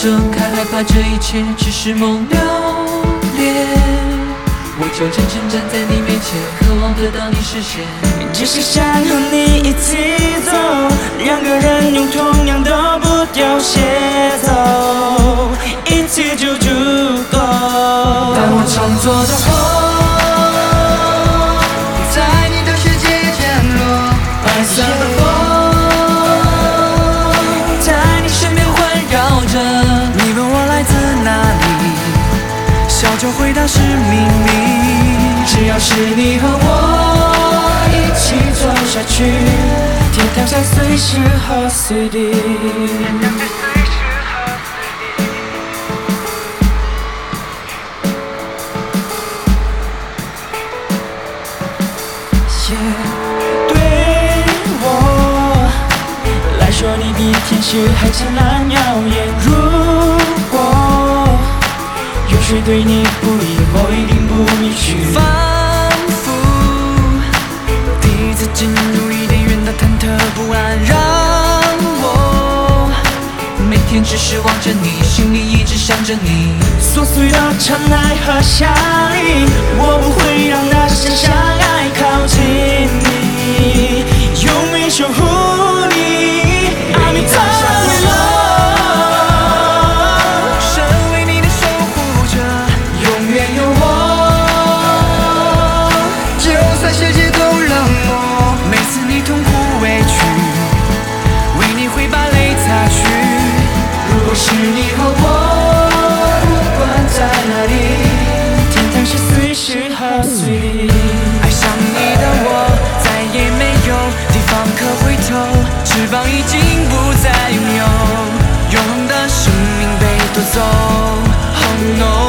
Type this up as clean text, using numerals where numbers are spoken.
睁开，害怕这一切只是梦流连。我就真正站在你面前，渴望得到你视线， 只是想和你一起走，两个人用同样的步调协奏，一起就足够。 当我创作的梦在你的世界降落，白色的风在你身边环绕着。 你问我来自哪里，笑着回答是秘密。 只要是你和我一起走下去，天堂在随时和随地。对我来说，你比天使还灿烂耀眼。如果有谁对你不义，我一定不允许。仿佛第一次进入伊甸园的忐忑不安，让我每天只是望着你，心里一直想着你。 琐碎的尘埃和下雨，我不会让那些相爱靠近你，永远守护你。爱你太累了，身为你的守护者， 永远有我，就算世界都冷漠。 每次你痛苦委屈，为你会把泪擦去。 如果是你和我，不管在哪里， 天堂是随时和随地。爱上你的我，再也没有地方可回头，翅膀已经不再拥有，永恒的生命被夺走。Oh no。